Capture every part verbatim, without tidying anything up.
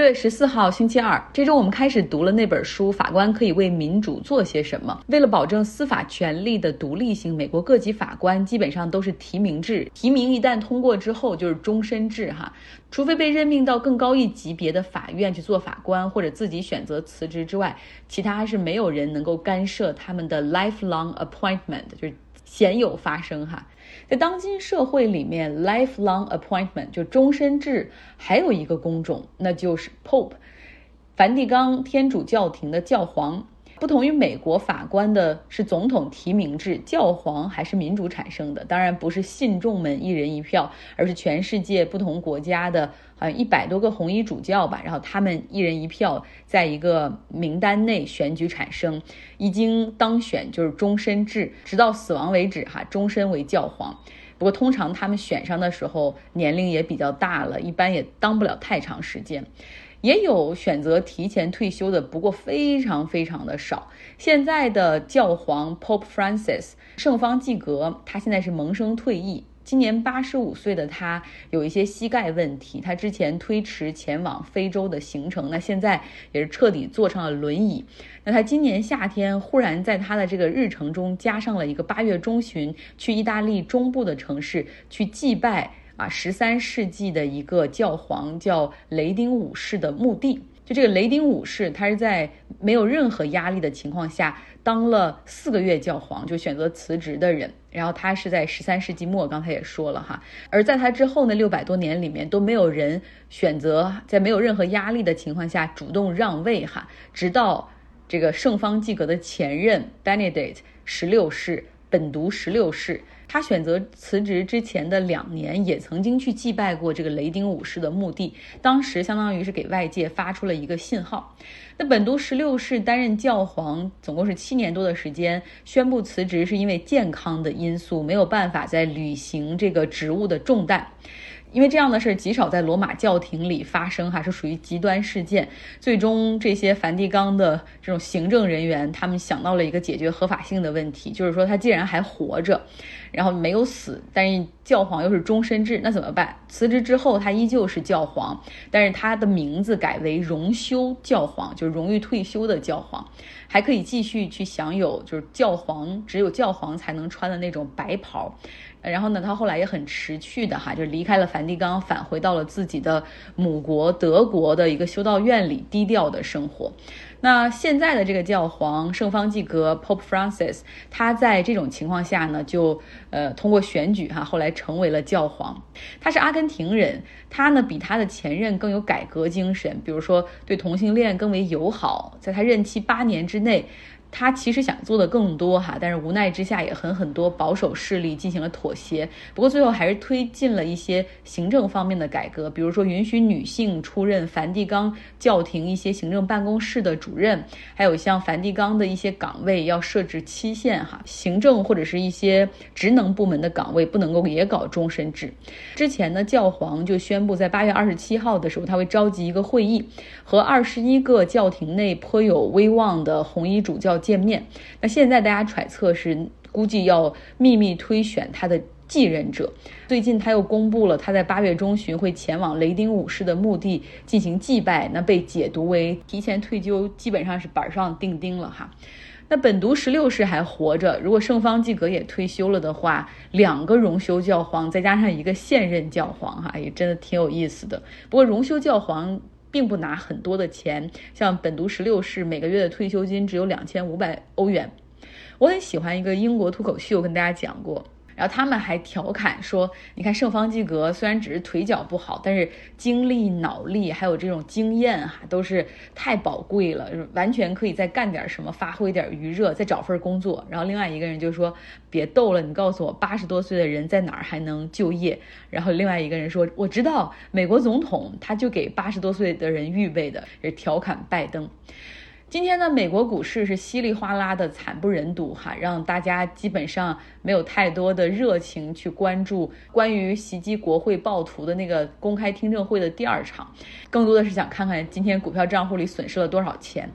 六月十四号星期二，这周我们开始读了那本书《法官可以为民主做些什么》。为了保证司法权力的独立性，美国各级法官基本上都是提名制，提名一旦通过之后就是终身制哈，除非被任命到更高一级别的法院去做法官，或者自己选择辞职之外，其他是没有人能够干涉他们的 lifelong appointment， 就是鲜有发生哈。在当今社会里面 lifelong appointment 就终身制还有一个工种，那就是 Pope， 梵蒂冈天主教廷的教皇。不同于美国法官的是总统提名制，教皇还是民主产生的，当然不是信众们一人一票，而是全世界不同国家的好像一百多个红衣主教吧，然后他们一人一票在一个名单内选举产生，一经当选就是终身制，直到死亡为止哈，终身为教皇。不过通常他们选上的时候年龄也比较大了，一般也当不了太长时间。也有选择提前退休的，不过非常非常的少。现在的教皇 Pope Francis 圣方济各，他现在是萌生退役，今年八十五岁的他有一些膝盖问题，他之前推迟前往非洲的行程，那现在也是彻底坐上了轮椅。那他今年夏天忽然在他的这个日程中加上了一个八月中旬去意大利中部的城市去祭拜啊，十三世纪的一个教皇叫雷丁五世的墓地。就这个雷丁五世，他是在没有任何压力的情况下当了四个月教皇，就选择辞职的人。然后他是在十三世纪末，刚才也说了哈。而在他之后呢，六百多年里面都没有人选择在没有任何压力的情况下主动让位哈，直到这个圣方济各的前任 Benedict 十六世本笃十六世。他选择辞职之前的两年也曾经去祭拜过这个雷丁五世的墓地，当时相当于是给外界发出了一个信号。那本笃十六世担任教皇总共是七年多的时间，宣布辞职是因为健康的因素，没有办法再履行这个职务的重担。因为这样的事极少在罗马教廷里发生，还是属于极端事件。最终这些梵蒂冈的这种行政人员，他们想到了一个解决合法性的问题，就是说他既然还活着，然后没有死，但是教皇又是终身制，那怎么办？辞职之后他依旧是教皇，但是他的名字改为荣休教皇，就是荣誉退休的教皇，还可以继续去享有就是教皇只有教皇才能穿的那种白袍。然后呢，他后来也很识趣的哈，就离开了梵蒂冈，返回到了自己的母国德国的一个修道院里低调的生活。那现在的这个教皇圣方济各 Pope Francis， 他在这种情况下呢，就呃通过选举哈，后来成为了教皇。他是阿根廷人，他呢比他的前任更有改革精神，比如说对同性恋更为友好。在他任期八年之内，他其实想做的更多哈，但是无奈之下也和很多保守势力进行了妥协。不过最后还是推进了一些行政方面的改革，比如说允许女性出任梵蒂冈教廷一些行政办公室的主任，还有像梵蒂冈的一些岗位要设置期限哈，行政或者是一些职能部门的岗位不能够也搞终身制。之前呢，教皇就宣布在八月二十七号的时候，他会召集一个会议，和二十一个教廷内颇有威望的红衣主教见面。那现在大家揣测是估计要秘密推选他的继任者。最近他又公布了他在八月中旬会前往雷丁五世的墓地进行祭拜，那被解读为提前退休，基本上是板上钉钉了哈。那本笃十六世还活着，如果圣方济各也退休了的话，两个荣休教皇再加上一个现任教皇哈，也真的挺有意思的。不过荣休教皇并不拿很多的钱，像本笃十六世每个月的退休金只有两千五百欧元。我很喜欢一个英国脱口秀，跟大家讲过，然后他们还调侃说，你看圣方济各虽然只是腿脚不好，但是精力、脑力还有这种经验哈，都是太宝贵了，完全可以再干点什么，发挥点余热，再找份工作。然后另外一个人就说，别逗了，你告诉我八十多岁的人在哪儿还能就业？然后另外一个人说，我知道美国总统他就给八十多岁的人预备的，是调侃拜登。今天呢，美国股市是稀里哗啦的惨不忍睹哈，让大家基本上没有太多的热情去关注关于袭击国会暴徒的那个公开听证会的第二场，更多的是想看看今天股票账户里损失了多少钱。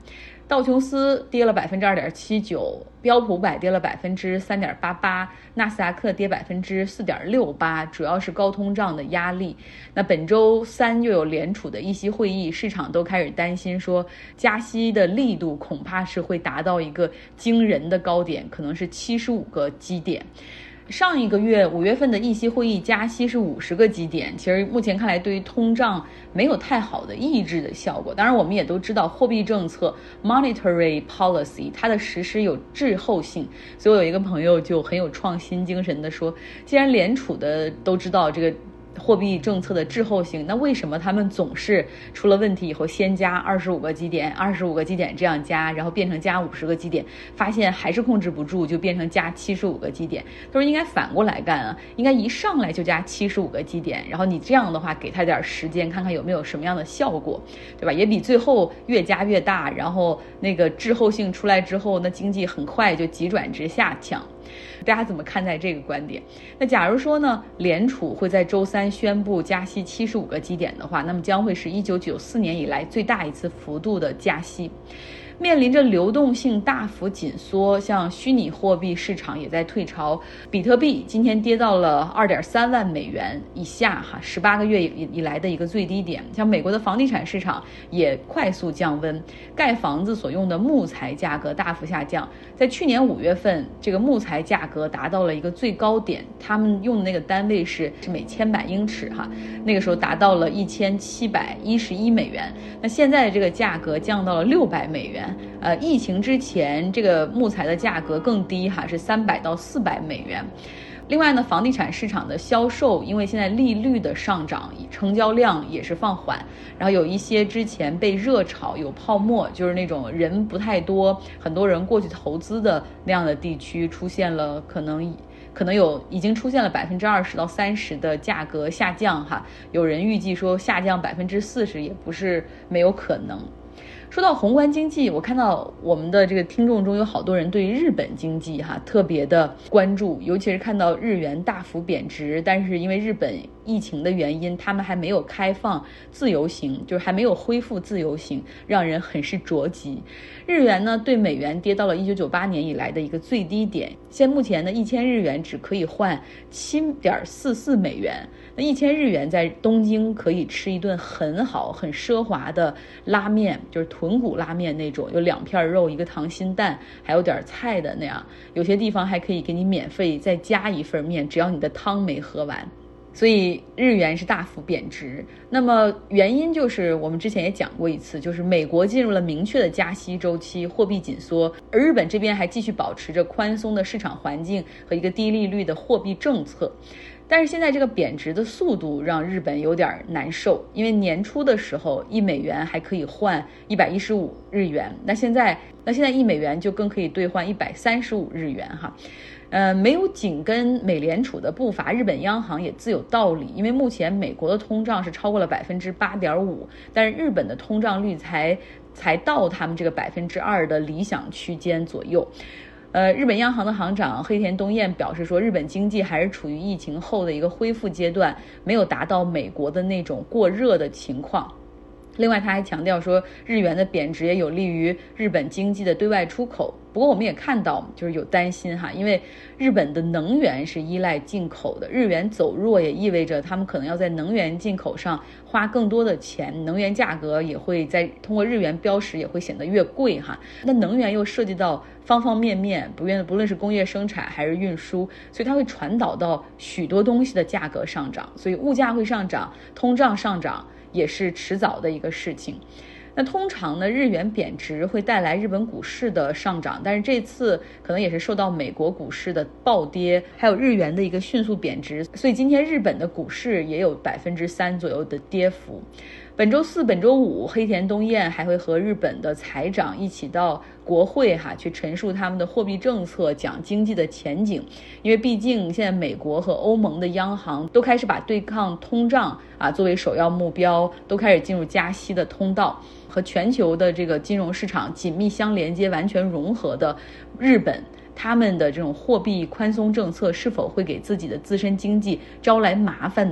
道琼斯跌了百分之二点七九，标普五百跌了百分之三点八八，纳斯达克跌百分之四点六八，主要是高通胀的压力。那本周三又有联储的议息会议，市场都开始担心说加息的力度恐怕是会达到一个惊人的高点，可能是七十五个基点。上一个月五月份的议息会议加息是五十个基点，其实目前看来对于通胀没有太好的抑制的效果。当然我们也都知道货币政策 monetary policy 它的实施有滞后性，所以我有一个朋友就很有创新精神的说，既然联储的都知道这个货币政策的滞后性，那为什么他们总是出了问题以后先加二十五个基点二十五个基点这样加，然后变成加五十个基点，发现还是控制不住，就变成加七十五个基点。他说应该反过来干啊，应该一上来就加七十五个基点，然后你这样的话给他点时间看看有没有什么样的效果，对吧？也比最后越加越大，然后那个滞后性出来之后，那经济很快就急转直下强。大家怎么看待这个观点？那假如说呢，联储会在周三宣布加息七十五个基点的话，那么将会是一九九四年以来最大一次幅度的加息。面临着流动性大幅紧缩，像虚拟货币市场也在退潮，比特币今天跌到了 二点三万美元以下哈，十八个月以以来的一个最低点。像美国的房地产市场也快速降温，盖房子所用的木材价格大幅下降，在去年五月份这个木材价格达到了一个最高点，他们用的那个单位是是每千百英尺哈，那个时候达到了一千七百一十一美元，那现在这个价格降到了六百美元。呃，疫情之前这个木材的价格更低哈，是三百到四百美元。另外呢，房地产市场的销售，因为现在利率的上涨，成交量也是放缓，然后有一些之前被热炒有泡沫，就是那种人不太多，很多人过去投资的那样的地区，出现了可能可能有已经出现了百分之二十到三十的价格下降哈，有人预计说下降百分之四十也不是没有可能。说到宏观经济，我看到我们的这个听众中有好多人对日本经济哈特别的关注，尤其是看到日元大幅贬值，但是因为日本疫情的原因，他们还没有开放自由行，就是还没有恢复自由行，让人很是着急。日元呢对美元跌到了一九九八年以来的一个最低点，现目前呢一千日元只可以换七点四四美元，那一千日元在东京可以吃一顿很好很奢华的拉面，就是豚骨拉面那种，有两片肉一个溏心蛋还有点菜的那样，有些地方还可以给你免费再加一份面，只要你的汤没喝完。所以日元是大幅贬值，那么原因就是我们之前也讲过一次，就是美国进入了明确的加息周期，货币紧缩，而日本这边还继续保持着宽松的市场环境和一个低利率的货币政策。但是现在这个贬值的速度让日本有点难受，因为年初的时候一美元还可以换一百一十五日元，那现在那现在一美元就更可以兑换一百三十五日元哈。呃，没有紧跟美联储的步伐，日本央行也自有道理，因为目前美国的通胀是超过了百分之八点五，但是日本的通胀率才才到他们这个百分之二的理想区间左右。呃，日本央行的行长黑田东彦表示说，日本经济还是处于疫情后的一个恢复阶段，没有达到美国的那种过热的情况。另外他还强调说，日元的贬值也有利于日本经济的对外出口。不过我们也看到就是有担心哈，因为日本的能源是依赖进口的，日元走弱也意味着他们可能要在能源进口上花更多的钱，能源价格也会在通过日元标识也会显得越贵哈。那能源又涉及到方方面面，不愿不论是工业生产还是运输，所以它会传导到许多东西的价格上涨，所以物价会上涨，通胀上涨也是迟早的一个事情。那通常呢，日元贬值会带来日本股市的上涨，但是这次可能也是受到美国股市的暴跌，还有日元的一个迅速贬值，所以今天日本的股市也有百分之三左右的跌幅。本周四、本周五，黑田东彦还会和日本的财长一起到国会哈去陈述他们的货币政策，讲经济的前景。因为毕竟现在美国和欧盟的央行都开始把对抗通胀啊作为首要目标，都开始进入加息的通道。和全球的这个金融市场紧密相连接、完全融合的日本，他们的这种货币宽松政策是否会给自己的自身经济招来麻烦呢？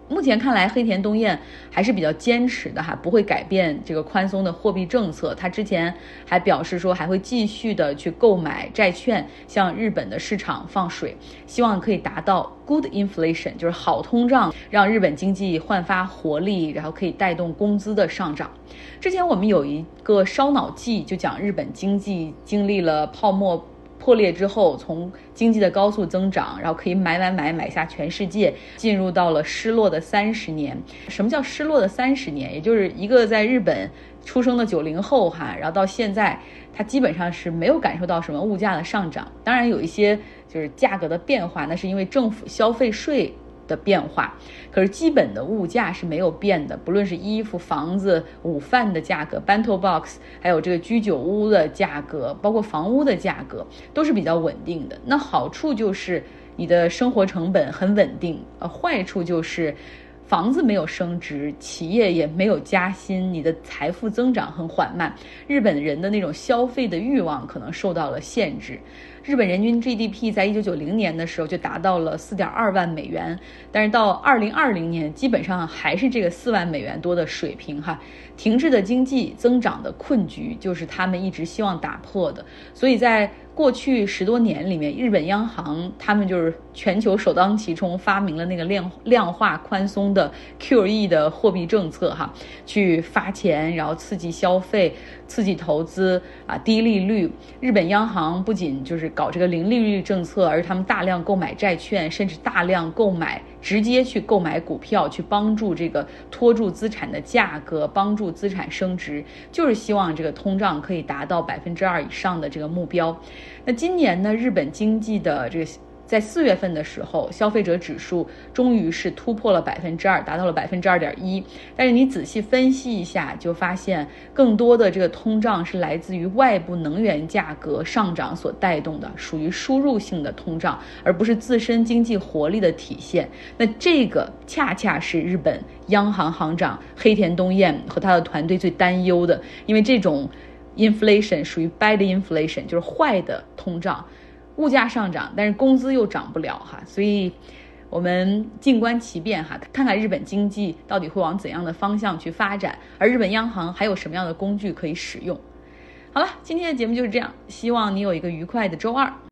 目前看来，黑田东彦还是比较坚持的哈，不会改变这个宽松的货币政策。他之前还表示说，还会继续的去购买债券，向日本的市场放水，希望可以达到 good inflation， 就是好通胀，让日本经济焕发活力，然后可以带动工资的上涨。之前我们有一个烧脑记，就讲日本经济经历了泡沫破裂之后，从经济的高速增长，然后可以买买买买下全世界，进入到了失落的三十年。什么叫失落的三十年？也就是一个在日本出生的九零后哈，然后到现在他基本上是没有感受到什么物价的上涨，当然有一些就是价格的变化，那是因为政府消费税的变化，可是基本的物价是没有变的，不论是衣服、房子、午饭的价格 bento box， 还有这个居酒屋的价格，包括房屋的价格都是比较稳定的。那好处就是你的生活成本很稳定，呃，坏处就是房子没有升值，企业也没有加薪，你的财富增长很缓慢，日本人的那种消费的欲望可能受到了限制。日本人均 G D P 在一九九零年的时候就达到了 四点二万美元，但是到二零二零年基本上还是这个四万美元多的水平哈。停滞的经济增长的困局就是他们一直希望打破的，所以在过去十多年里面，日本央行他们就是全球首当其冲发明了那个量量化宽松的 Q E 的货币政策哈，去发钱，然后刺激消费，刺激投资啊，低利率。日本央行不仅就是搞这个零利率政策，而他们大量购买债券，甚至大量购买直接去购买股票，去帮助这个拖住资产的价格，帮助资产升值，就是希望这个通胀可以达到百分之二以上的这个目标。那今年呢，日本经济的这个在四月份的时候，消费者指数终于是突破了百分之二，达到了百分之二点一。但是你仔细分析一下，就发现更多的这个通胀是来自于外部能源价格上涨所带动的，属于输入性的通胀，而不是自身经济活力的体现。那这个恰恰是日本央行行长黑田东彦和他的团队最担忧的，因为这种 inflation 属于 bad inflation， 就是坏的通胀。物价上涨，但是工资又涨不了哈，所以我们静观其变哈，看看日本经济到底会往怎样的方向去发展，而日本央行还有什么样的工具可以使用。好了，今天的节目就是这样，希望你有一个愉快的周二。